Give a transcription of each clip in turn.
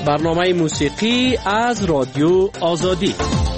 برنامه موسیقی از رادیو آزادی.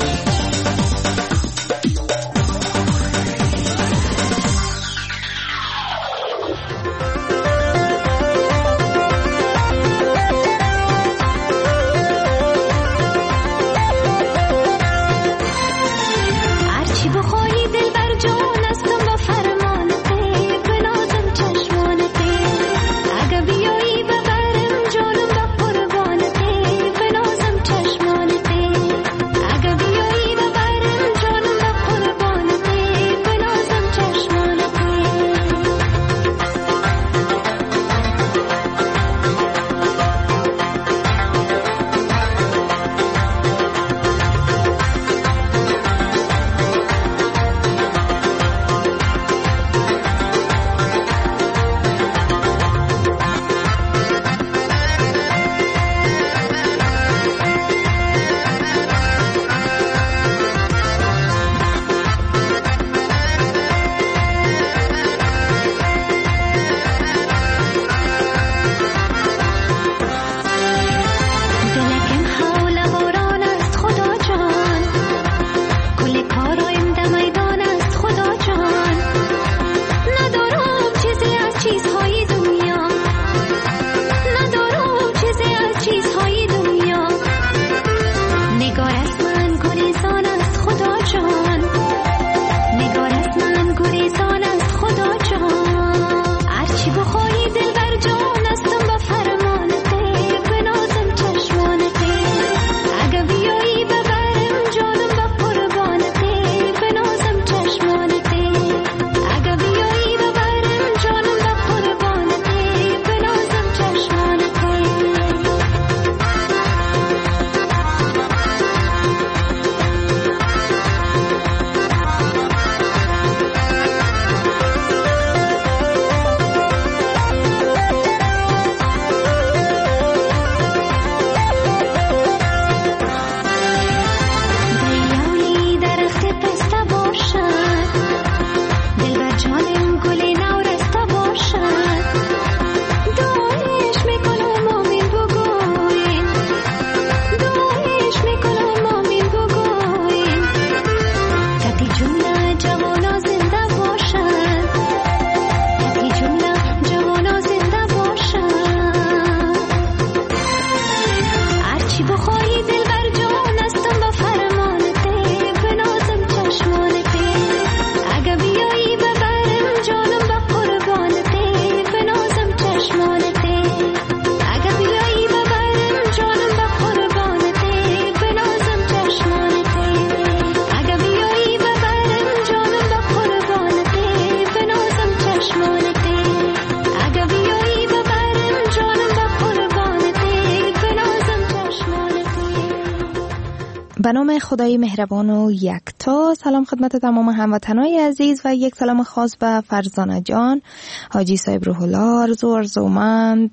به نام خدای مهربان و یکتا. سلام خدمت تمام هموطنای عزیز و یک سلام خاص به فرزانه جان، حاجی صاحب روح الله، ارزومند،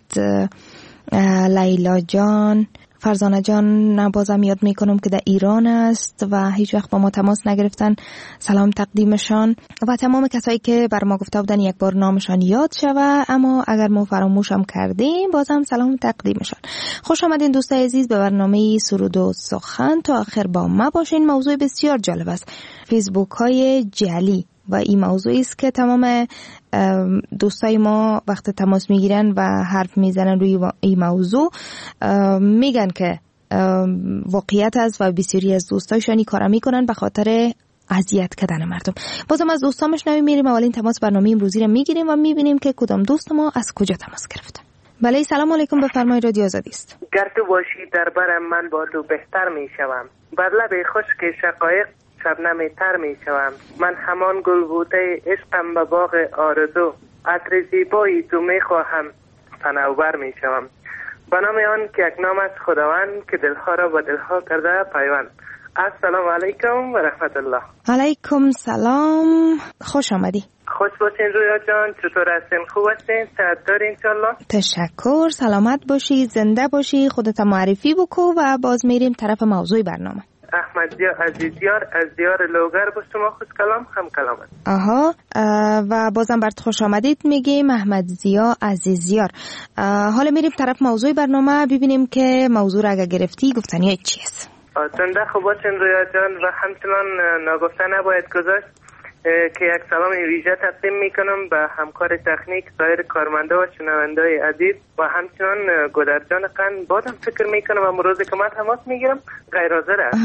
لیلا جان. فرزانه جان بازم یاد میکنم که در ایران است و هیچ وقت با ما تماس نگرفتن. سلام تقدیمشان و تمام کسایی که بر ما گفته بودن یک بار نامشان یاد شوه، اما اگر ما فراموشم کردیم بازم سلام تقدیمشان. خوش آمدین دوستای عزیز به برنامه سرود و سخن. تا آخر با ما باشین. موضوع بسیار جالب است، فیسبوک های جعلی، و این موضوعی است که تمام دوستای ما وقت تماس میگیرن و حرف میزنن روی این موضوع میگن که واقعیت است و بسیاری از دوستایشان این کارا میکنن به خاطر اذیت کردن مردم. بازم از دوستامش میریم اولین تماس برنامه امروزی رو میگیریم و میبینیم که کدام دوست ما از کجا تماس گرفته. بله، سلام علیکم، بفرمایید، رادیو آزادی است. گر تو باشی در برم من با تو بهتر میشوم، بر لب خشک شقایق شبنم تر می شوم. من همان گل بوده عشقم به باغ آرزو، عطر زیبایی تو می خواهم صنوبر می شوم. به نام آن که یک نام است خداوند که دلها را با دلها کرده پیوند. السلام علیکم و رحمت الله. علیکم سلام، خوش آمدی. خوش باشین رویا جان، چطور هستین؟ خوب هستین؟ صحت دارین انشالله؟ تشکر، سلامت باشی، زنده باشی. خودت معرفی بکو و باز میریم طرف موضوع برنامه. احمد زیا عزیزیار از دیار لوگر با شما خوش کلام هم کلام است. آها، و بازم برات خوش آمدید میگیم احمد زیا عزیزیار. حالا میریم طرف موضوع برنامه، ببینیم که موضوع را اگه گرفتی گفتنی چی است. زنده خوب باشین رویا جان و همچنان ناگفته نباید گذاشت که یک سلام ویژه تقدیم میکنم به همکار تکنیک، سایر کارمنده و شنونده‌های عزیز و همچنان گودرجان قند. بازم فکر میکنم امروز که من تماس میگیرم غیر حاضر است.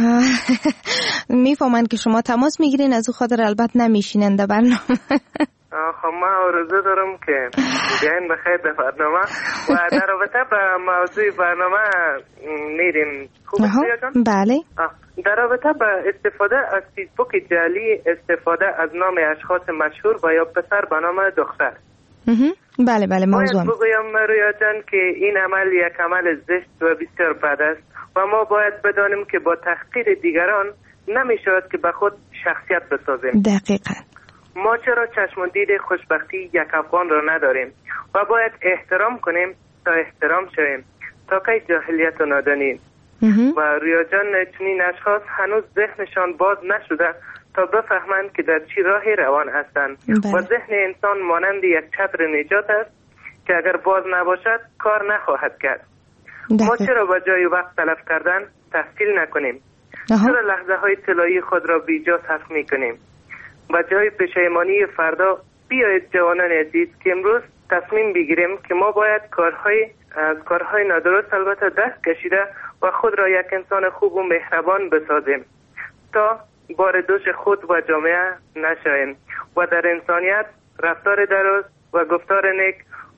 میفهمن که شما تماس میگیرین، از او خاطر البته نمیشینن در برنامه. خب من آرزو دارم که بیاین بخیر در برنامه و در رابطه به موضوع برنامه میریم. خوب است؟ بله. در رابطه با استفاده از فیسبوک جعلی، استفاده از نام اشخاص مشهور و یا پسر به نام دختر. بله موضوع. باید بگویم رویا جان که این عمل یک عمل زشت و بسیار بد است و ما باید بدانیم که با تحقیر دیگران نمی شود که به خود شخصیت بسازیم. دقیقاً. ما چرا چشم و دید خوشبختی یک افغان را نداریم و باید احترام کنیم تا احترام شویم، تا که جاهلیت و نادانی. و رویا جان چنین اشخاص هنوز ذهنشان باز نشده تا بفهمند که در چی راهی روان هستند و ذهن انسان مانند یک چتر نجات است که اگر باز نباشد کار نخواهد کرد. ما چرا با جای وقت تلف کردن تحصیل نکنیم؟ چرا لحظه های طلایی خود را بیجا صرف میکنیم؟ و جای پشیمانی فردا بیایید جوانان عزیز که امروز تصمیم بگیریم که ما باید از کارهای نادرست البته دست کشیده و خود را یک انسان خوب و مهربان بسازیم تا بار دوش خود و جامعه نشویم و در انسانیت، رفتار درست و گفتار نیک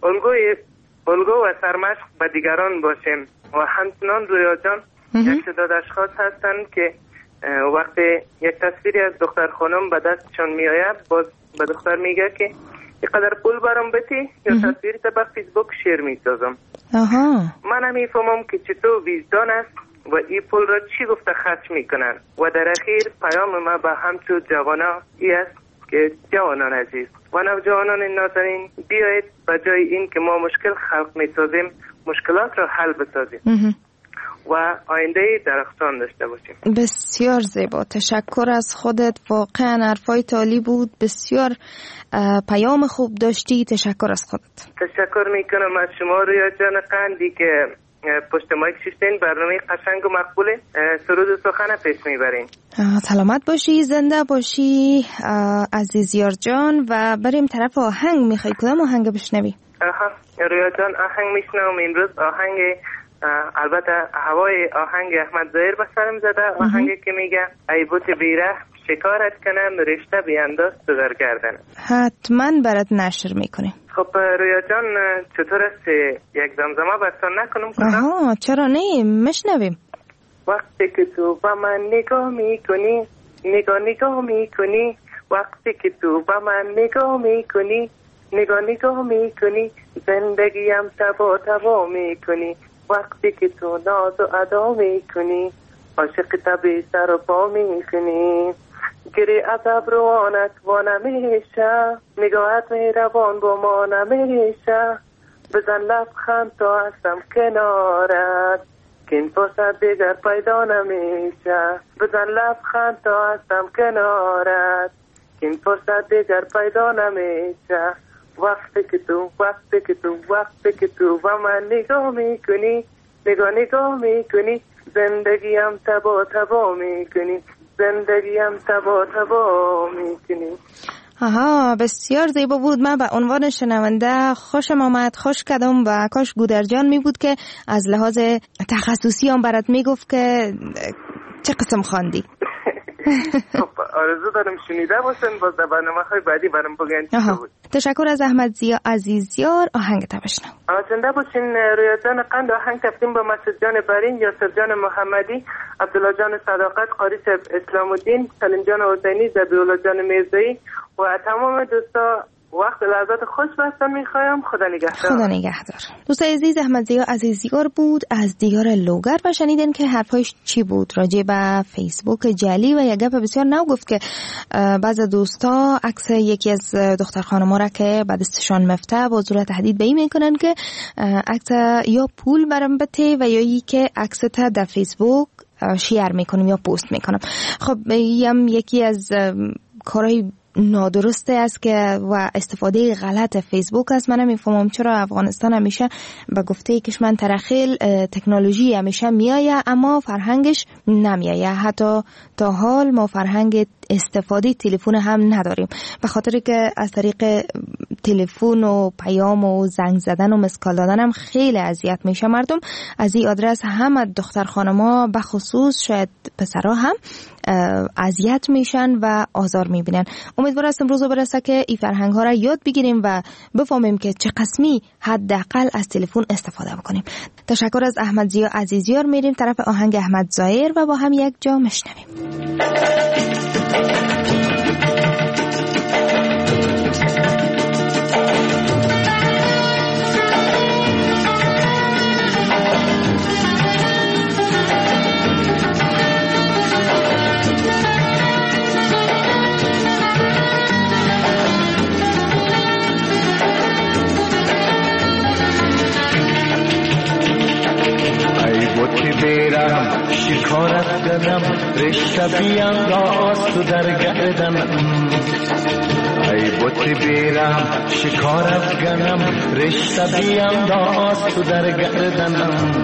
الگو و سرمشق به دیگران باشیم. و همچنان رویا جان یک تعداد اشخاص هستند که وقتی یک تصویری از دختر خانم به دستشان می آید باز به دختر میگه که اینقدر پول برام بتی یا تصویری تا به فیسبوک شیر می سازم. من هم میفهمم که چطور وجدان است و این پول را چی گفته خرج میکنن و در اخیر پیام ما به همچون جوانا ای است که جوانان عزیز و نوجوانان نازنین بیایید به جای این که ما مشکل خلق میسازیم مشکلات را حل بسازیم و آینده درخشان داشته باشیم. بسیار زیبا، تشکر از خودت، واقعا حرفای عالی بود، بسیار پیام خوب داشتی، تشکر از خودت. تشکر میکنم از شما رویا جان قندی که پشت مایک ششتین برنامه قشنگ و مقبوله سرود و سخن پیش میبرین. سلامت باشی، زنده باشی عزیزیار جان. و بریم طرف آهنگ، میخوای کدام آهنگ بشنوی؟ رویا جان آهنگ میشنوم امروز، آهنگ البته هوای آهنگ احمد ظاهر به سرم زده، آهنگی که میگه ای بوت بیره شکارت کنم رشته بیانداز تو در گردن. حتما برات نشر میکنیم. خب رویا جان چطور است یک زمزمه براتون نکنم؟ چرا نه، مشنویم. وقتی که تو با من نگاه میکنی نگاه میکنی، وقتی که تو با من نگاه میکنی زندگیم تبا میکنی، وقتی که تو ناز و ادا میکنی عاشق طبی سر و پا میکنی، گری از ابروانت و نمیشه نگاهت مهربان با ما نمیشه، بزن لبخند تا هستم کنارت که این فرصت دیگر پیدا نمیشه، بزن لبخند تا هستم کنارت که این فرصت دیگر پیدا نمیشه، وقتی که تو با من نگاه میکنی زندگیم تبا میکنی، زندگیم تبا میکنی. بسیار زیبا بود. من به عنوان شنونده خوشم آمد، خوش کردم و کاش گودرجان می بود که از لحاظ تخصصی هم برات میگفت که چه قسم خواندی. آرزو دارم شنیده باشن، باز در برنامه‌های بعدی برام بگن چی بود. تشکر از احمد زیا عزیزیار. آهنگ تبشنم. زنده باشین رویا جان قند. آهنگ تقدیم به مسعود جان برین، یاسر جان محمدی، عبدالله جان صداقت، قاری صاحب اسلام الدین، سلیم جان حسینی، زبیرالله جان میرزایی و تمام دوستا وقت لحظات خوش بستن میخوایم. خدا نگهدار. خدا نگهدار. دوست عزیز، احمد زیا عزیزیار بود از دیار لوگر و شنیدن که حرفایش چی بود راجع به فیسبوک جعلی و یک گپ بسیار نو گفت که بعضی دوستا عکس یکی از دختر خانم‌ها را که به دستشان مفته با صورت تهدید به این میکنن که عکس یا پول برام بده و یا ای که عکس تا در فیسبوک شیر میکنیم یا پست میکنم. خب هم یکی از کارهای نادرسته است که و استفاده غلط فیسبوک است. من نمیفهمم چرا افغانستان همیشه به گفته کشمن ترخیل تکنولوژی همیشه میایه اما فرهنگش نمیایه. حتی تا حال ما فرهنگ استفاده تلفن هم نداریم، به خاطر که از طریق تلفن و پیام و زنگ زدن و مسکال دادن هم خیلی اذیت میشه مردم. از این آدرس هم دختر خانما به خصوص شاید پسرها هم اذیت میشن و آزار میبینن. امیدوار هستم روزو برسه که این فرهنگ ها را یاد بگیریم و بفهمیم که چه قسمی حداقل از تلفن استفاده بکنیم. تشکر از احمد ضیا عزیزیار. میریم طرف آهنگ احمد ظاهر و با هم یک جا میشنویم. بیرم شکارت کنم رشته بیانداز تو در گردنم. ای بوتی بیرم شکارت کنم رشته بیانداز تو در گردنم.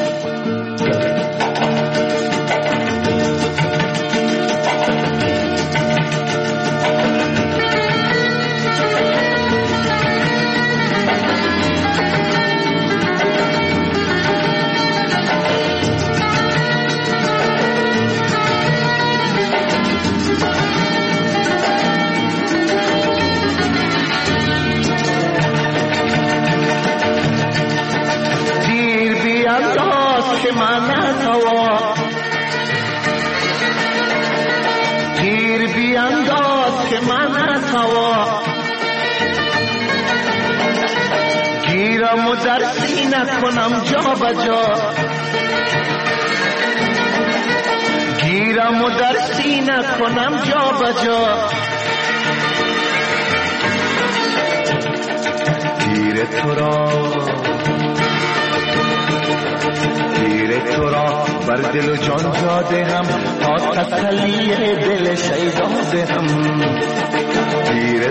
تیر بیانداز که من هوا گیرم و در سینه کنم جا بجا. گیرم و در سینه کنم جا بجا. تیر تو را بر دل و جان جاده هم تا تسلی دل شیدا دهم. تیر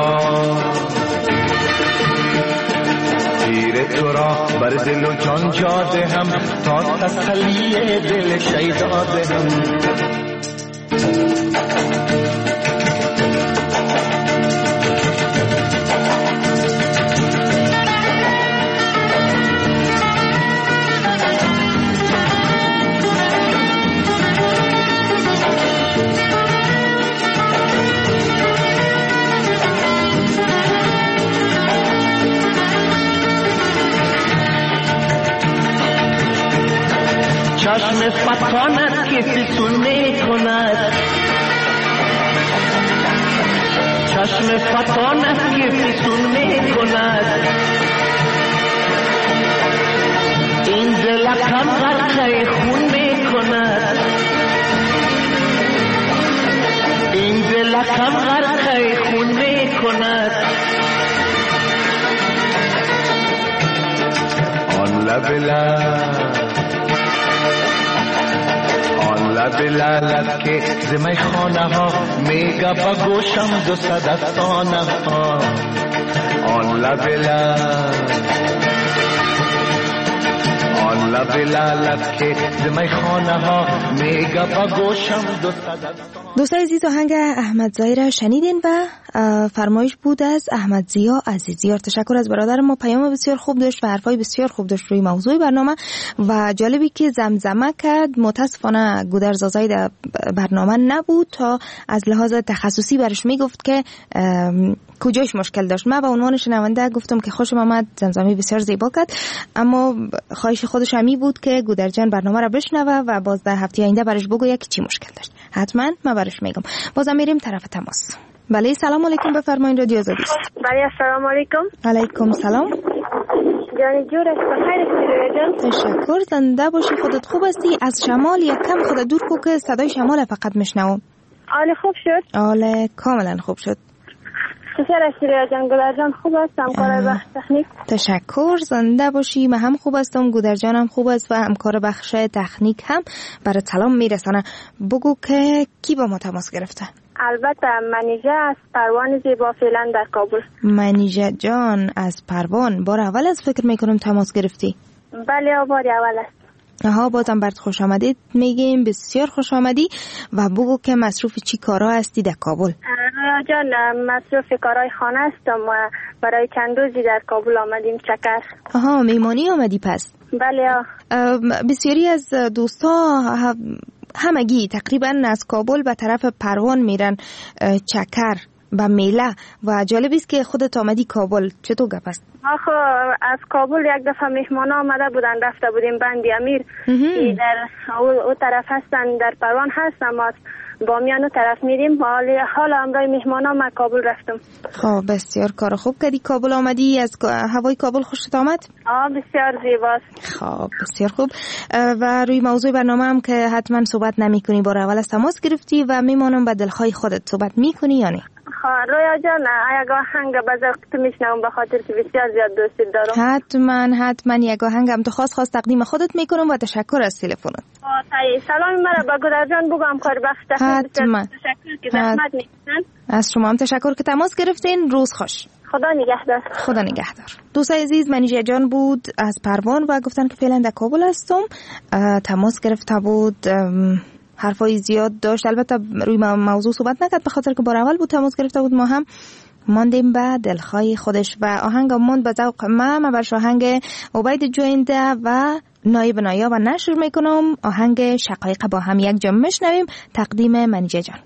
تو را بر دل و جان جاده هم تا تسلی دل شیدا دهم. چشم فتانت که فسون می کند. چشم فتانت که فسون می کند. این دلکم غرقه خون می کند. این دلکم غرقه خون می کند. آن لب لب لالت که زمی خانه ها میگه با گوشم دو صدستانه ها. آن لب لالت که زمی خانه ها میگه با گوشم دو صدستانه. دوستای عزیز آهنگ احمد ظاهر شنیدین و فرمایش بود از احمد ضیا عزیزیار. تشکر از برادر ما، پیام بسیار خوب داشت و حرفای بسیار خوب داشت روی موضوع برنامه و جالبی که زمزمه کرد. متاسفانه گودرزازای در برنامه نبود تا از لحاظ تخصصی برش میگفت که کجاش مشکل داشت. من به عنوان شنونده گفتم که خوشم آمد، زمزمه بسیار زیبا کرد، اما خواهش خودش همی بود که گودرجان برنامه را بشنوه و باز در هفته آینده برش بگوید که چی مشکل داشت. حتما من برش میگم. بازم میریم طرف تماس. بله سلام علیکم، بفرمایید رادیو آزادی است. بله السلام علیکم. علیکم سلام. جان جور است، بخیر هستی؟ تشکر، زنده باشی. خودت خوب هستی؟ از شمال یک کم خودت دور کو که صدای شمال فقط میشنوم. حال خوب شد؟ حال کاملا خوب شد. چطور هستی ریا جان؟ گودر جان خوب است؟ همکار بخش تکنیک. تشکر، زنده باشی. من هم خوب هستم، گودر جان هم خوب است و همکار بخش تکنیک هم برای سلام میرسانه. بگو که کی با ما تماس گرفته؟ البته منیژه از پروان زیبا، فعلا در کابل. منیژه جان از پروان، بار اول از فکر میکنم تماس گرفتی؟ بله بار اول است. آها، بازم برات خوش آمدید میگیم، بسیار خوش آمدی. و بگو که مصروف چی کارا هستی در کابل؟ ریا جان مصروف کارهای خانه هستم و برای چند روزی در کابل آمدیم چکر. آها، میمانی آمدی پس؟ بله. بسیاری از دوستا همگی تقریبا از کابل به طرف پروان میرن چکر و میله و جالب است که خودت آمدی کابل. چطور گپ است؟ آخه از کابل یک دفعه مهمان آمده بودن، رفته بودیم بندی امیر در او طرف هستن، در پروان هستن، ما بامیان طرف میریم. حالا امروز مهمان ما کابل رفتم. خب بسیار کار خوب کردی کابل آمدی. از هوای کابل خوشت آمد؟ بسیار زیباست. خب بسیار خوب. و روی موضوع برنامه هم که حتما صحبت نمی کنی، بار اول از تماس گرفتی و میمانم به دلخواه خودت صحبت میکنی یا نه؟ رویا جان یک آهنگ بذار میشنم به خاطر که بسیار زیاد دوست دارم. حتما یک آهنگم تو خاص تقدیم خودت میکنم و تشکر از تلفنت. سلام مرا به گودر جان بگم کار بخش. حتما تشکر که زحمت میکشن. از شما هم تشکر که تماس گرفتین. روز خوش. خدا نگهدار. خدا نگهدار. دوستای عزیز، منیژه جان بود از پروان و گفتن که فعلا در کابل هستم. تماس گرفته بود، حرفای زیاد داشت، البته روی موضوع صحبت نکرد به خاطر که بار اول بود تماس گرفته بود. ما هم ماندیم به دلخواه خودش و آهنگ ماند به ذوق من برش آهنگ عبید جوینده و نایب نایاب و نشر میکنم. آهنگ شقایق با هم یک جا میشنویم. تقدیم منیژه جان.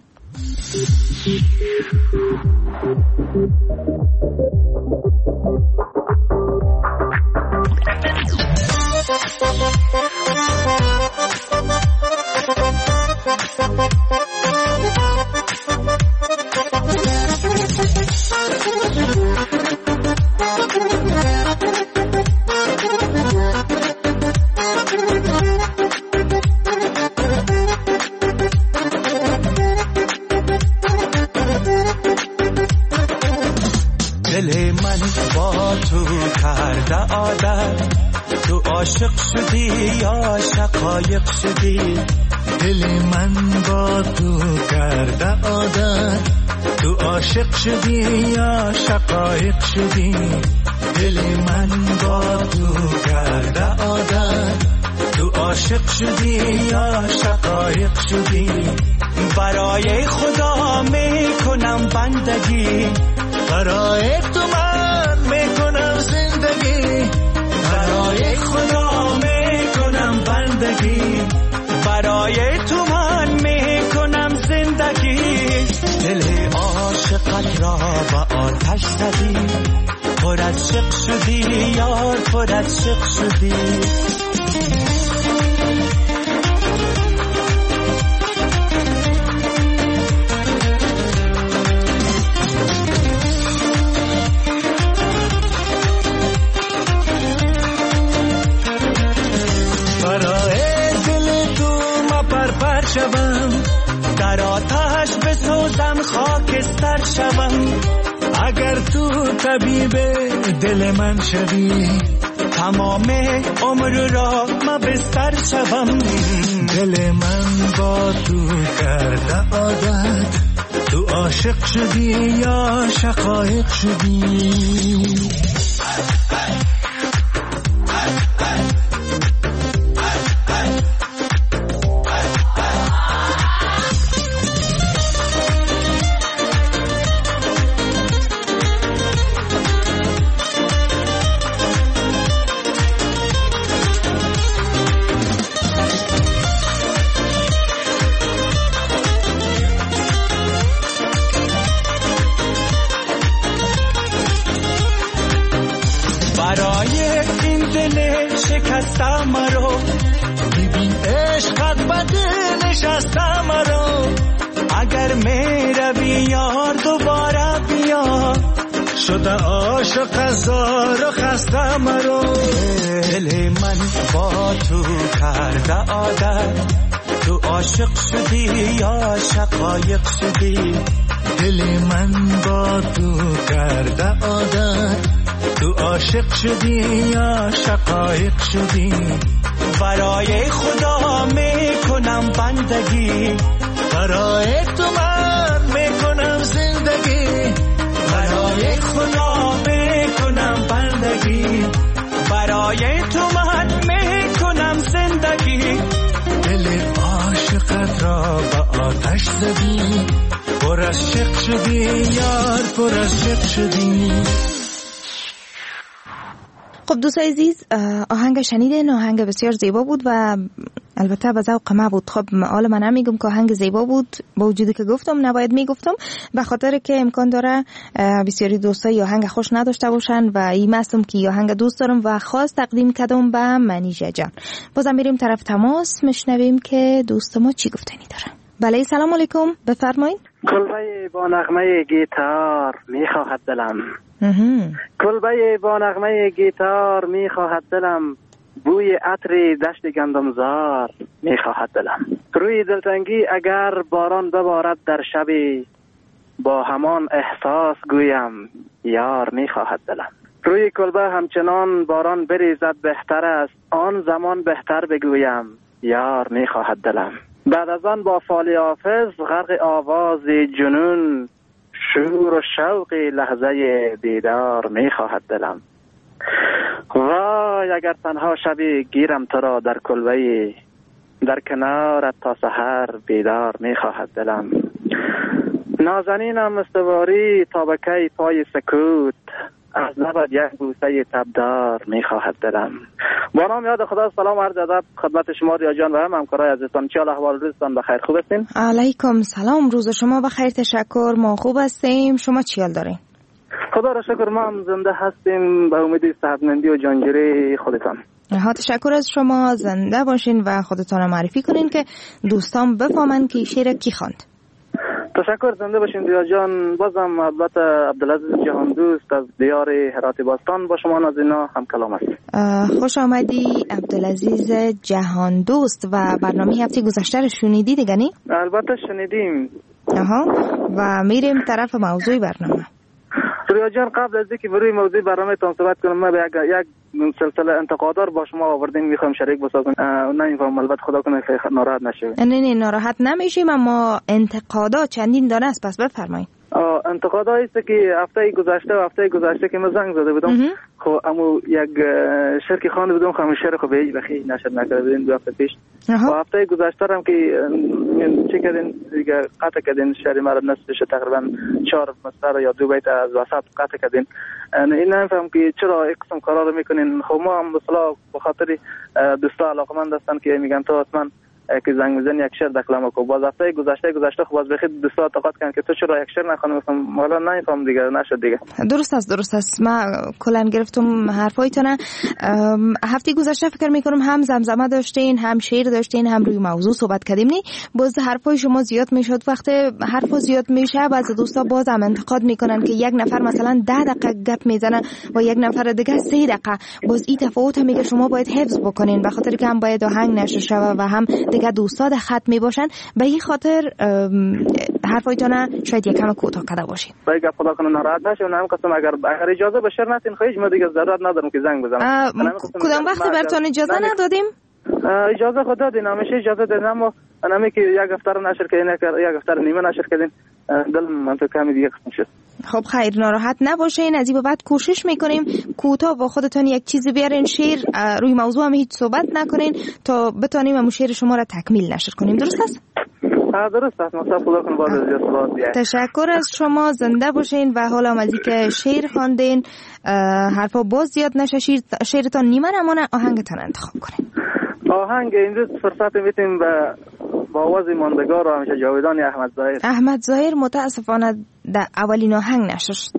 دل من با تو کرده عادت، تو عاشق شدی یا شقایق شدی؟ دل من با تو کرده عادت، تو عاشق شدی یا شقایق شدی؟ دل من با تو کرده عادت، تو عاشق شدی یا شقایق شدی؟ برای خدا میکنم بندگی، برای تو من میکنم زندگی، برای خدا میکنم بندگی، برای تو من میکنم زندگی. دل عاشقت را با آتش زدی، پر از شق شدی یار، پر از شق شدی. در آتش بسوزم خاکستر شوم، اگر تو طبیب دل من شوی، تمام عمر را ما بستر شوم. دل من با تو کرده عادت، تو عاشق شدی یا شقایق شدی؟ ببین عشقت بده نشسته مرا، اگر میروی یار دوباره بیا، شده عاشق هزار و خسته مرا. دل من با تو کرده عادت، تو عاشق شدی یا شقایق شدی؟ دل من با تو کرده عادت، تو عاشق شدی یا شقایق شدی؟ برای خدا میکنم بندگی، برای تو من میکنم زندگی، برای خدا میکنم بندگی، برای تو من میکنم زندگی. دل عاشقت را به آتش زدی، پر از شق شدی یار، پر از شق شدی. خب دوستای عزیز، آهنگ شنیدین، آهنگ بسیار زیبا بود و البته به ذوق ما بود. خب حالا من نمیگم که آهنگ زیبا بود، با وجودی که گفتم نباید میگفتم، به خاطر که امکان داره بسیاری دوستای آهنگ خوش نداشته باشن و این مستم که آهنگ دوست دارم و خاص تقدیم کردم به منیژه جان. بازم میریم طرف تماس، میشنویم که دوست ما چی گفتنی داره. بله سلام علیکم، بفرمایید. کلبه با نغمه گیتار میخواهد دلم، کلبه با نغمه گیتار میخواهد دلم، بوی عطر دشت گندمزار میخواهد دلم. روی دلتنگی اگر باران ببارد در شبی، با همان احساس گویم یار میخواهد دلم. روی کلبه همچنان باران بریزد بهتر است، آن زمان بهتر بگویم یار میخواهد دلم. بعد از آن با فال حافظ غرق آواز جنون، شور و شوق لحظه دیدار میخواهد دلم. وای اگر تنها شبی گیرم تو را در کلبه‌ای، در کنارت تا سحر بیدار میخواهد دلم. نازنینم استواری تا به کی پای سکوت، از لبت یک بوسه تبدار میخواهد دلم. با نام یاد خدا، سلام عرض ادب خدمت شما ریا جان و هم همکارای عزیزتان. چه احوال روزتان بخیر؟ خوب هستین؟ علیکم سلام، روز شما بخیر، تشکر، ما خوب هستیم. شما چی حال دارین؟ خدا را شکر ما هم زنده هستیم، به امید صحتمندی و جانجری خودتان. ها تشکر از شما، زنده باشین و خودتان معرفی کنین که دوستان بفهمن که شعر کی خواند. تشکر، زنده باشین ریا جان. بازم البته عبدالعزیز جهان دوست از دیار هرات باستان با شما نازینا هم کلام است. خوش آمدی عبدالعزیز جهان دوست. و برنامه هفته گذشته رو شنیدی دیگه نی؟ البته شنیدیم. و میریم طرف موضوع برنامه. ریا جان قبل از اینکه بروی موضوع برنامه تان صحبت کنم، ما به یک سلسله انتقادار با شما آوردیم، میخوام شریک بسازم. نمیفهم البته خدا کنه ناراحت نشوید. نه ناراحت نمیشیم، اما انتقادات چندین دانه است، پس بفرمایید. انتقادایی است که هفته گذشته که من زنگ زده بودم، خب اما یک شرکی خوانده بودم، خب شعر خب به هیچ بخی نشد نکرده بودیم 2 هفته پیش. و هفته گذشته هم که چه کردین دیگه قطع کردین شعر مرا نصفش تقریبا 4 مصرع یا 2 بیت از وسط قطع کردین. این نمیفهم که چرا یک قسم کارا رو میکنین. خب ما هم مثلا به خاطر دوستا علاقمند هستن که میگن تو اصلا که زنگ میزنی یک شعر دکلمه کو. باز هفته گذشته خب باز بخید دوستا اعتقاد کردن که تو چرا یک شعر نخوانی. مثلا حالا نمیفهم دیگه، نشد دیگه. درست است. ما کلا گرفتم حرفایتونه. هفته گذشته فکر میکنم هم زمزمه داشتین، هم شعر داشتین، هم روی موضوع صحبت کردیم. نی باز حرفای شما زیاد میشد. وقتی حرفا زیاد میشه بعضی دوستا باز هم انتقاد میکنن که یک نفر مثلا 10 دقیقه گپ میزنه و یک نفر دیگه 3 دقیقه. باز این تفاوت میگه شما باید حفظ بکنین، به خاطر که هم باید آهنگ نشه شوه و هم دیگه دوستان خط میباشن. به این خاطر حرفایتان شاید یکم کوتاه کرده باشین. باید خدا کنه ناراحت نشه. اونم قسم اگر اجازه به شعر نتین خیلی ما دیگه ضرورت ندارم که زنگ بزنم. کدام وقت براتون اجازه ندادیم؟ اجازه خود دادین، همیشه اجازه دادین، اما اونمی که یک هفته نشر کردین، یک هفته نیمه نشر کردین، دل من تو کمی دیگه قسم شد. خب خیر، ناراحت نباشین. از این به بعد کوشش میکنیم کوتاه با خودتون یک چیزی بیارین، شعر روی موضوع هم هیچ صحبت نکنین تا بتونیم هم شعر شما را تکمیل نشر کنیم. درست است؟ درست است. مصطفی خدا کنه باز از صحبت بیاین. تشکر از شما، زنده باشین. و حالا هم از اینکه شعر خواندین حرفا باز زیاد نشه، شعرتان نیمه نمونه، آهنگتان انتخاب کنین. آهنگ این روز فرصت میتیم با آواز ماندگار و همیشه جاودانی احمد ظاهر متاسفانه در اولین آهنگ نشر شد.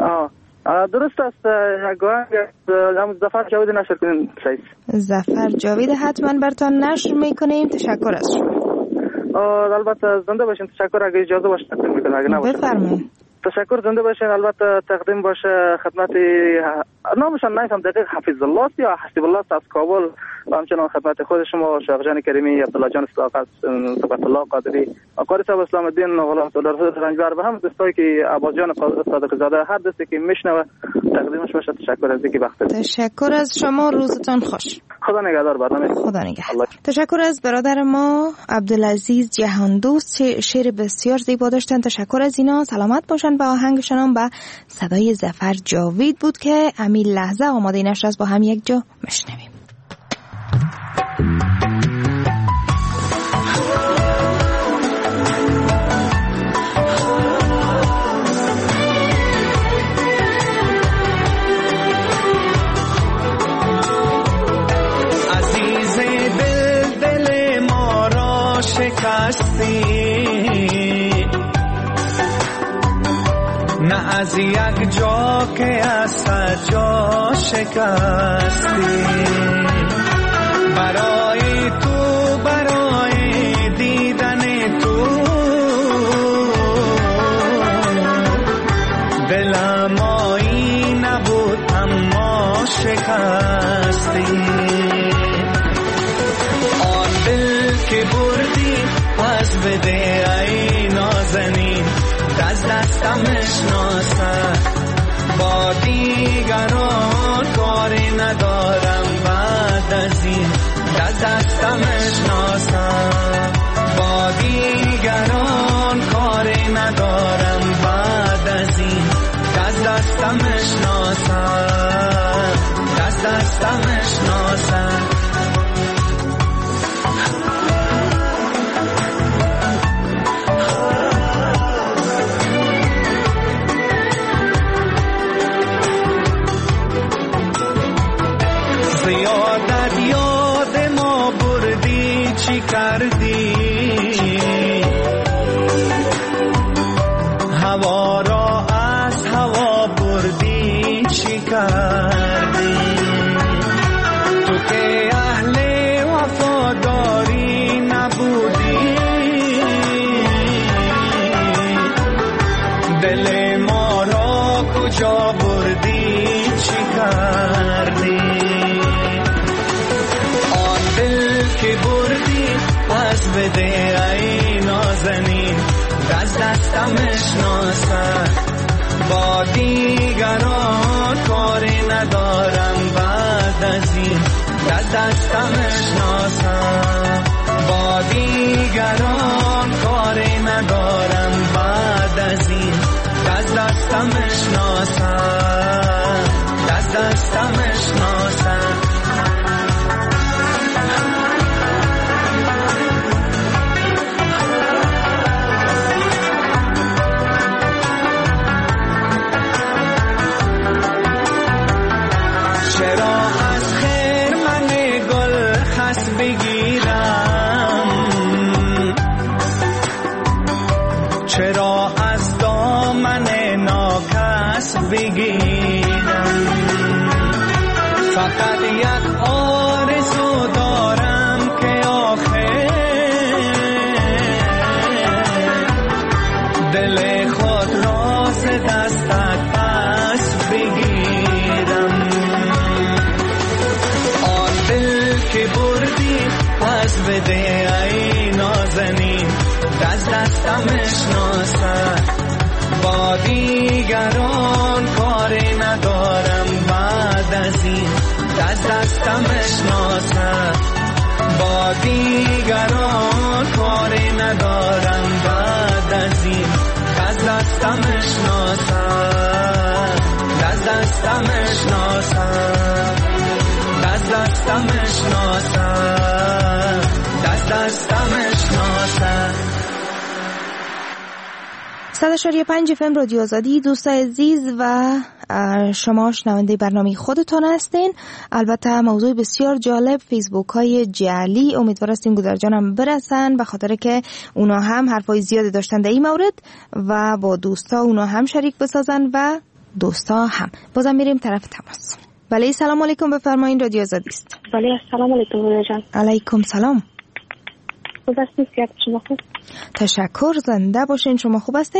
درست است. یک آهنگ هم ظفر جاوید نشر کنین. ظفر جاوید حتما براتون نشر میکنیم. تشکر از شما. البته زنده باشین. تشکر. اگه اجازه باشه میکنم، اگه نباشه بفرمایید. تشکر، زنده باشین. البته تقدیم باشه خدمت نامشان نیستم دقیق، حفیظ الله است یا حسیب الله است از کابل، و همچنان خدمت خود شما شیخ جان کریمی، عبدالله جان صداقت، صبت الله قادری، قاری صاحب اسلام الدین غلام الله رنجبر و هم دوستایی که عباس جان صادق زاده، هر دوستی که میشنوه تقدیمش باشه. تشکر از اینکه وقت دادید. تشکر از شما، روزتان خوش. خدا نگهدار. برنامه خدا نگهدار. تشکر از برادر ما عبدالعزیز جهاندوست، شعر بسیار زیبا داشتن. تشکر از اینا، سلامت باشن. به آهنگشان به صدای ظفر جاوید بود که همین لحظه آماده نشر با هم یک جا میشنویم. عزیز دل ما را شکستی، نه از یک جا که از صد جا شکستی. برای تو، برای دیدن تو، دلم آیی نبود اما شکستی. آن دل که بردی پس بده ای نازنین، دستم شناسد با دیگران کاری ندارم بعد از این. دستم شناسد با دیگران کاری ندارم بعد از این. دستم شناسد، دستم شناسد. زیادت یاد ما بردی چی کردی، هوا را از هوا بردی چی کردی. تو که اهل وفاداری نبودی، دل ما را کجا بردی چی کردی. که بردی پس بده ای نازنین، دستم شناسد با دیگران کاری ندارم بعد از این. دستم شناسد با دیگران کاری ندارم بعد از این. دستم شناسد، دستم شناسد. چرا از خرمن گل خس بگیرم، چرا از دامن ناکس بگیرم. فقط یک آرزو دارم که آخر دل خود را ز دستت پس بگیرم. که بردی پس بده ای نازنین، دستم شناسد با دیگران کاری ندارم بعد از این. دستم شناسد با دیگران کاری ندارم بعد از این. دستم شناسد، دستم شناسد، دستم شناسد، دستم شناسد. 100.5 FM رادیو آزادی. دوستای عزیز و شما شنونده برنامه خودتان هستین. البته موضوع بسیار جالب، فیسبوک های جعلی، امیدوار هستیم گودر جانم برسن، به خاطر که اونا هم حرفای زیادی داشتن در این مورد و با دوستا اونا هم شریک بسازن و دوستا هم. بازم میریم طرف تماس. بله، سلام علیکم، بفرمایید، رادیو آزادی است. بله، سلام علیکم گودر جان. علیکم سلام. خوب هستین؟ شما خوب؟ تشکر، زنده باشین. شما خوب هستین؟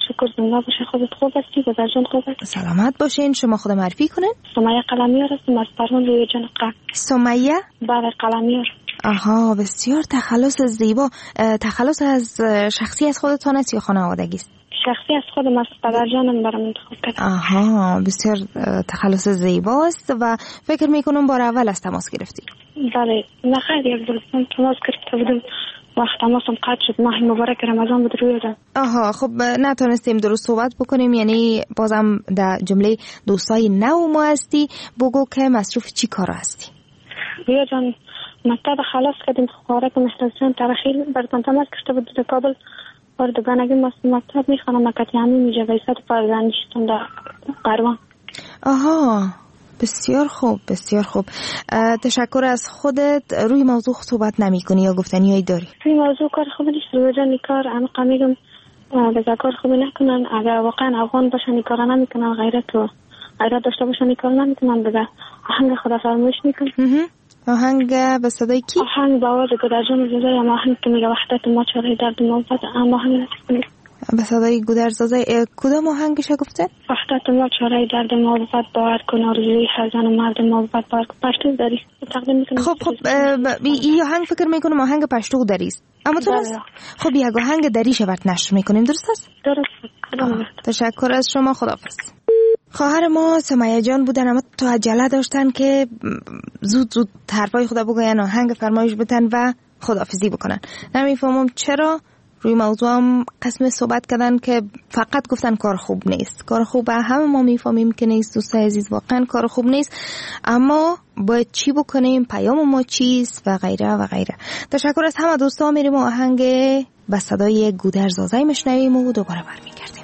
شکر زنده باشه. خودت خوب هستی؟ گذرجان خوب هستی؟ سلامت باشین. شما خود معرفی کنین. سمیه قلمیار هستم از فرمان روی جنقه. سمیه؟ بله قلمیار. آها بسیار تخلص زیبا. تخلص از شخصی از خودتان است یا خانوادگی است؟ شخصی از خودم است. پدرجانم برام انتخاب کرد. آها بسیار تخلص زیباست و فکر میکنم بار اول از تماس گرفتی. بله نه خیر یک دو تماس گرفته بودم وقت تماسم قطع شد. ماه مبارک رمضان بود روی جان. آها خب نتونستیم درست صحبت بکنیم، یعنی بازم در جمله دوستای نو ما هستی. بگو که مصروف چی کار هستی؟ روی جان مکتب خلاص کردیم. خارق مهرزان ترخیل برتان تماس کرده بود در کابل. وردگانگی مکتب میخوانم مکتی همین میجه ویسات پردانشتون در قروان. آها بسیار خوب بسیار خوب. تشکر از خودت. روی موضوع صحبت نمی کنی یا گفتنیایی داری؟ روی موضوع کار خوبی نیست. روی جان کار عمقا میگم بذار کار خوبی نکنن. اگر واقعا افغان باشن این کارا نمیکنن، غیرت داشته باشن این کار نمیکنن. بذار آهنگ خدا فرمایش میکنن. آهنگ به صدای کی؟ آهنگ با آواز گودرزان زوزه یا آهنگ که میگه وحدت ما چاره درد محبت. اما آهنگ نمیکنه به صدای گودرزازه. کدام آهنگش گفته؟ وحدت ما چاره درد محبت باور کن آرزوی هر زن و مرد محبت باور کن. پشتو داری تقدیم میکنم. خب این آهنگ فکر میکنم آهنگ پشتو دری است. اما تو خب یک آهنگ دری شورت نشر میکنیم، درست است؟ درست. تشکر از شما. خداحافظ. خواهر ما سمیه جان بودن اما تو عجله داشتن که زود حرفای خدا بگوین، آهنگ فرمایش بتن و خداحافظی بکنن. نمیفهمم چرا روی موضوع هم قسم صحبت کردن که فقط گفتن کار خوب نیست. کار خوب همه ما میفهمیم که نیست دوستای عزیز، واقعا کار خوب نیست، اما باید چی بکنیم، پیام ما چیست و غیره و غیره. تشکر از همه دوستا. میریم آهنگ به صدای گودرزازه میشنویم و دوباره برمیگردیم.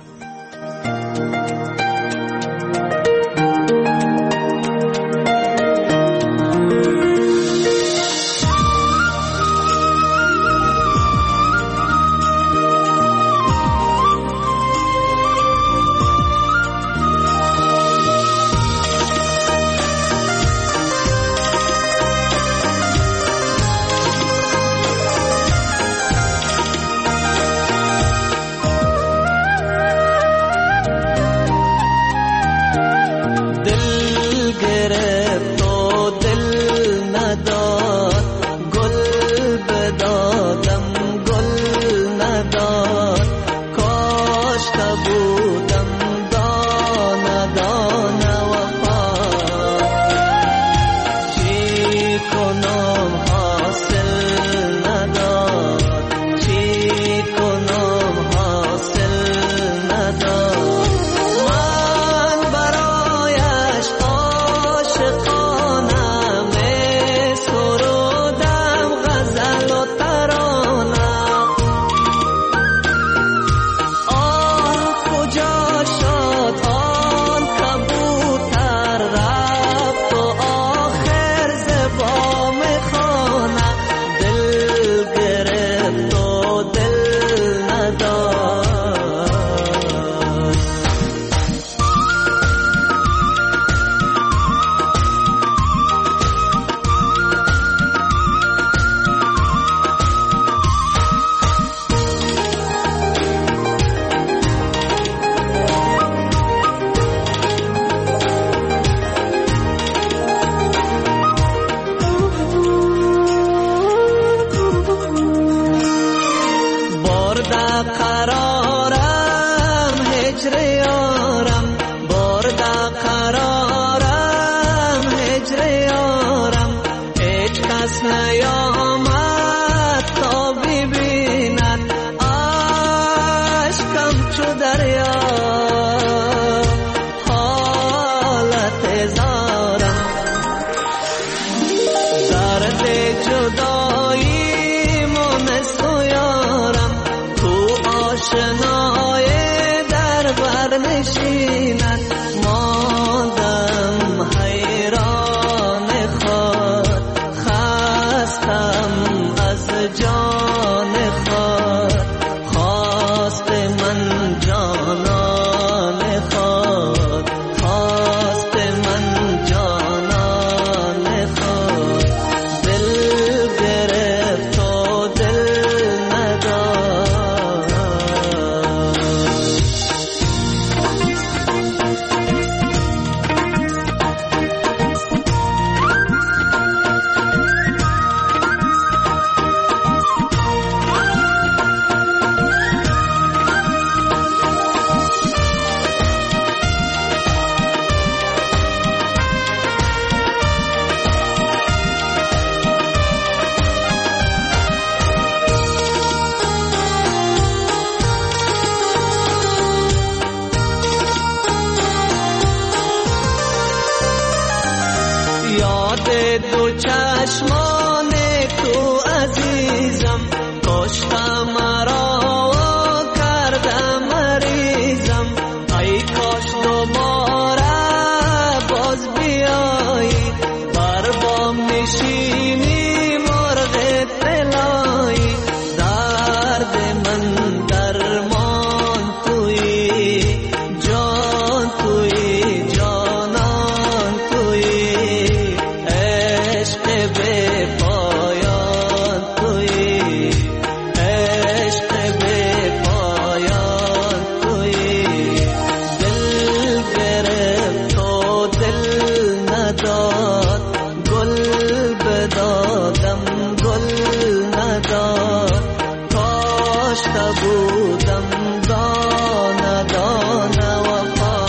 میشینی مرغ طلایی، درد من درمان تویی، جان تویی، جانان تویی، عشق به پایان تویی، عشق به پایان تویی. دل گرفت و دل نداد، گل بدادم گل نداد، کاشته بودم دانه دانه وفا.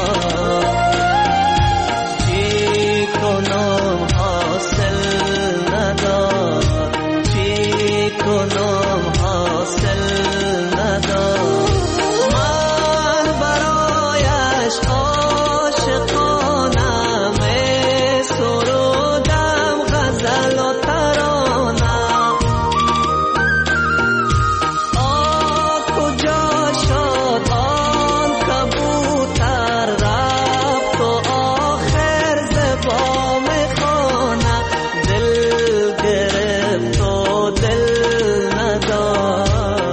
چی کنم حاصل نداد، چی کنم حاصل نداد. من برایش عاشقانه می سرودم غزل و ترانه. کجا شد آن کبوتر رفت و آخر زبام خانه. دل گرفت و دل نداد.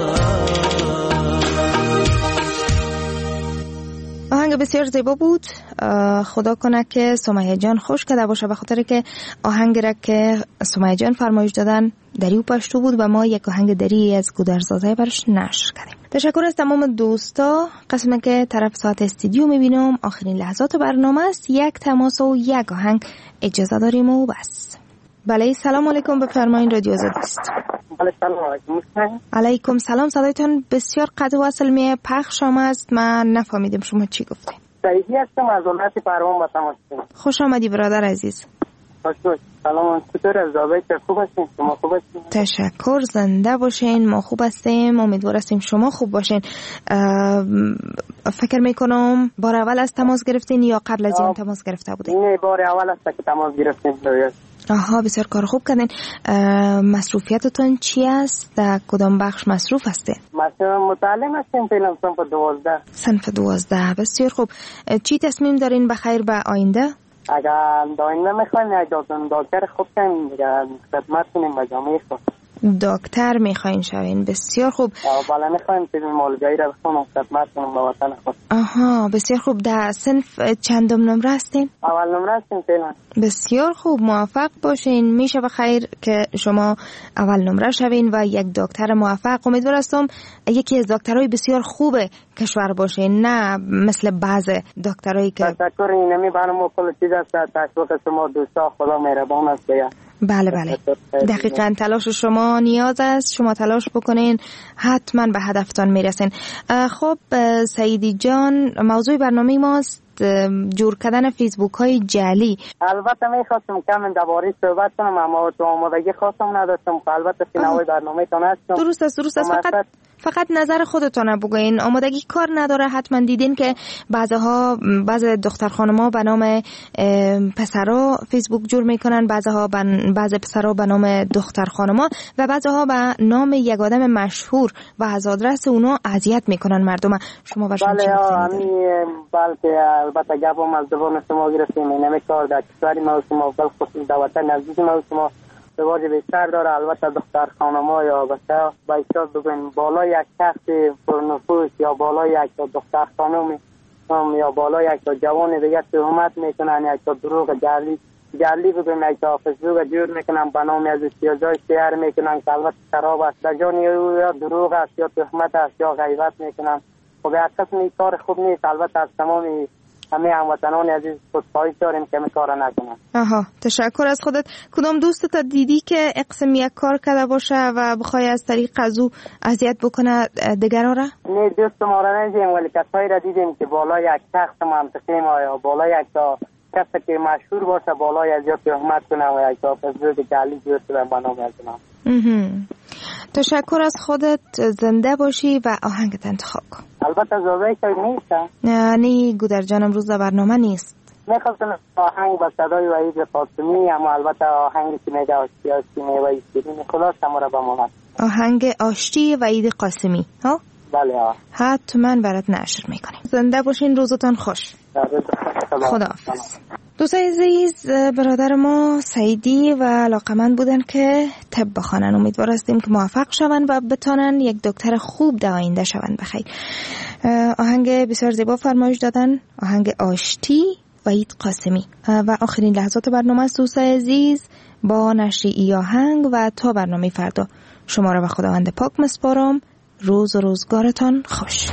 آهنگ بسیار زیبا بود. خدا کنه که سمیه جان خوش کرده باشه، به خاطر که آهنگ را که سمیه جان فرمایش دادن دری و پشتو بود و ما یک آهنگ دری از گودرزاده برش نشر کردیم. تشکر از تمام دوستا. قسمه که طرف ساعت استودیو میبینم آخرین لحظات برنامه است. یک تماس و یک آهنگ اجازه داریم و بس. بله سلام علیکم، بفرمایید رادیو آزادی است. بله سلام علیکم. علیکم سلام. صدایتان بسیار قطع و وصل می پخش است. من نفهمیدم شما چی گفتید. سعیدی هستم از ولایت پروان با تماس هستم. خوش آمدی برادر عزیز. خوش سلام. چطور از زابط خوب هستین؟ شما خوب هستین؟ تشکر، زنده باشین. ما خوب هستیم، امیدوار هستیم شما خوب باشین. فکر میکنم بار اول از تماس گرفتین یا قبل از این تماس گرفته بودین؟ نه بار اول است که تماس گرفتیم. آها بسیار کار خوب کردین. مصروفیتتون چی است؟ در کدام بخش مصروف هستین؟ متعلم هستیم فعلا صنف 12. صنف 12 بسیار خوب. چی تصمیم دارین بخیر به آینده؟ اگر آینده میخواین دکتر خوب کنیم دیگه، خدمت کنیم به جامعه خود. دکتر میخواین شوین، بسیار خوب. بالا میخوایم که مالگایی را بخونم خدمت کنم به وطن خود. آها بسیار خوب. در صنف چندم نمره هستین؟ اول نمره هستیم فعلا. بسیار خوب، موفق باشین. میشه بخیر که شما اول نمره شوین و یک دکتر موفق. امیدوار هستم یکی از دکترای بسیار خوب کشور باشین، نه مثل بعض دکترایی که تشکر. اینمی برنامه کل چیز است. تشکر شما دوستا، خدا مهربان است. بله بله دقیقاً تلاش شما نیاز است. شما تلاش بکنین حتما به هدفتان میرسین. خب سعیدی جان، موضوع برنامه ماست جور کردن فیسبوک های جعلی. البته میخواستم کم درباره صحبت کنم اما تو آمادگی خواستم نداشتم. البته فینال برنامه تون هستم. درست است. فقط نظر خودتون بگوین. آمادگی کار نداره. حتما دیدین که بعض دختر خانما به نام پسرا فیسبوک جور میکنن، بعض پسرا به نام دختر خانما و بعضها به نام یک آدم مشهور و از آدرس اونا اذیت میکنن مردم. شما برشون چی میگید؟ بلکه البته گپم از زبان شما گرفتیم. اینمی کار در کشوری ما شما خصوص دوات نزدیک ما شما به واجب بیشتر داره. البته دختر خانما یا بچه بایستاد بگوین بالا یک شخص پرنفوذ یا بالا یک دختر خانم یا بالا یک جوان دیگه تهمت میکنن، یک دروغ جعلی بگوین، یک فیسبوک جور میکنن به نام از سیاجای شهر میکنن که البته خراب است. در جان یا دروغ است یا تهمت است یا غیبت میکنن. خب یک قسم این کار خوب نیست. البته از تمام همه هموطنان عزیز خودخواهی داریم که کار نکنن. آها تشکر از خودت. کدام دوستت دیدی که اقسم یک کار کرده باشه و بخوای از طریق از او اذیت بکنه دیگران را؟ نه دوست ما را ندیدیم ولی کسایی را دیدیم که بالا یک شخص منطقی ما یا بالا یک کسی که مشهور باشه بالا از یا تهمت کنه و یک فیسبوک جعلی جور شده به نام ازنا. تشکر از خودت. زنده باشی و آهنگت انتخاب کن. البته زوزه که نیست. نه گودر جان امروز در برنامه نیست. میخواستم آهنگ با صدای وحید قاسمی، اما البته آهنگی که میگه آشتی میوه شیرین خلاص همه با ما. آهنگ آشتی وحید قاسمی ها؟ بله حتما برات نشر میکنیم. زنده باشین، روزتان خوش. خداحافظ. دوستای عزیز، برادر ما سعیدی و علاقمند بودن که طب بخوانن. امیدوار هستیم که موفق شون و بتونن یک دکتر خوب در آینده شون. بخیر. آهنگ بسیار زیبا فرمایش دادن، آهنگ آشتی وحید قاسمی. و آخرین لحظات برنامه است دوستای عزیز، با نشر ای آهنگ و تا برنامه فردا شما را به خداوند پاک مسپارم. روز و روزگارتان خوش.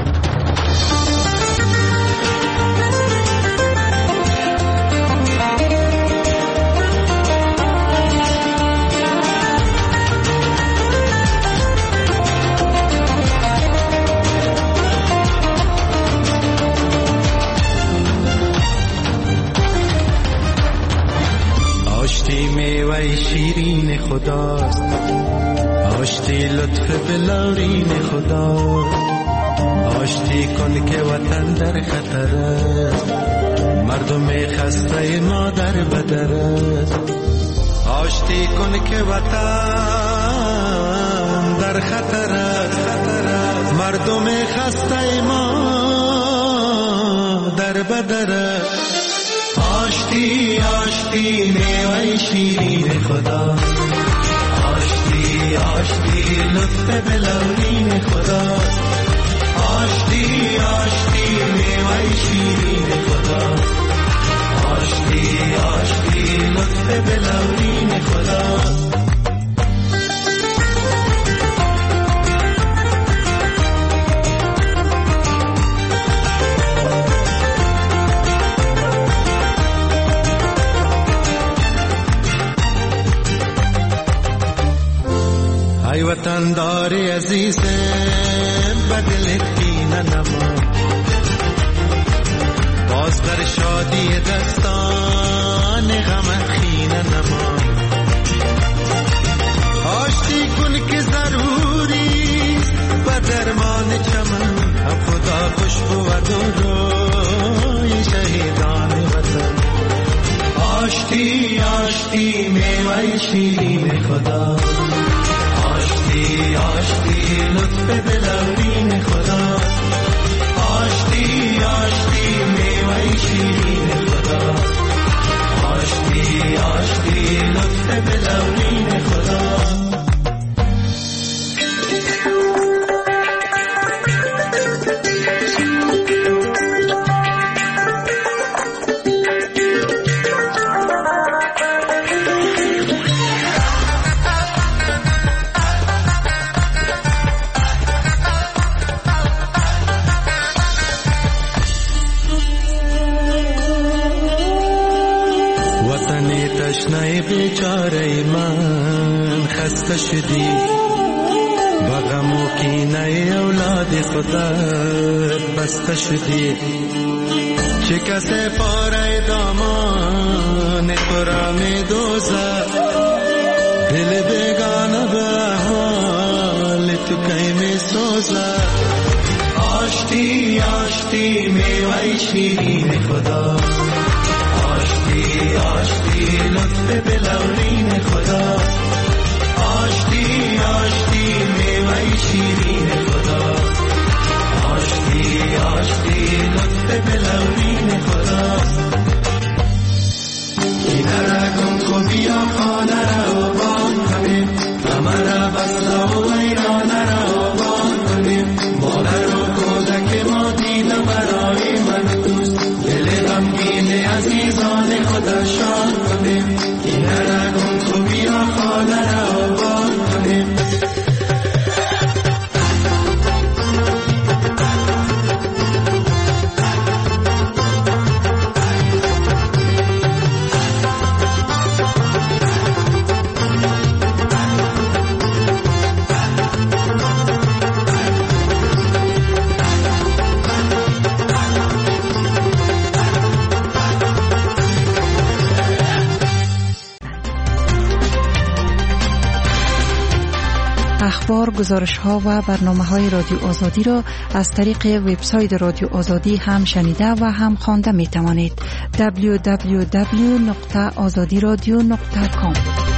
آشتی میوه شیرین خداست، آشتی لطف بلورین خداست. آشتی کن که وطن در خطر است، مردم خسته ما در بدر است. آشتی کن که وطن در خطر است، مردم خسته ما در بدر است. آشتی آشتی میوه شیرین خدا، آشتی آشتی لطف بلورین خدا. آشتی آشتی میوه شیرین خدا، آشتی آشتی لطف بلورین خدا. ای وطن داری عزیزم بدل کینه نما، باز در شادی دستان غم خینه نما. آشتی کن که ضروری و درمان چمن، هم خدا خوشبو و روی شهیدان وطن. آشتی آشتی میوه شیرین خدا، آشتی آشتی لطف بلورین خدا. آشتی آشتی میوه شیرین خدا، آشتی آشتی لطف بلورین خدا. تشنه بیچاره من خسته شدی، بغم و کینه اولاد خودت بسته شدی. چه کسی پاره دامان تو می دوزد، دل بیگانه به حال تو کی می سوزد. آشتی آشتی میوه شیرین خدا، آشتی آشتی لطف بلورین خدا. آشتی آشتی میوه شیرین خدا، آشتی آشتی لطف بلورین خدا. اینه را کن خوبی خانه را آبان کنیم، غمه را بسته و ویرانه را آبان کنیم. مادر و کودک ما دیده برای من دوست، دل غمگین عزیزان خدا شاد کنیم. اینه را کن خوبی خانه را آبان کنیم. اخبار، گزارش‌ها و برنامه‌های رادیو آزادی را از طریق وبسایت رادیو آزادی هم شنیده و هم خوانده می‌توانید. www.azadiradio.com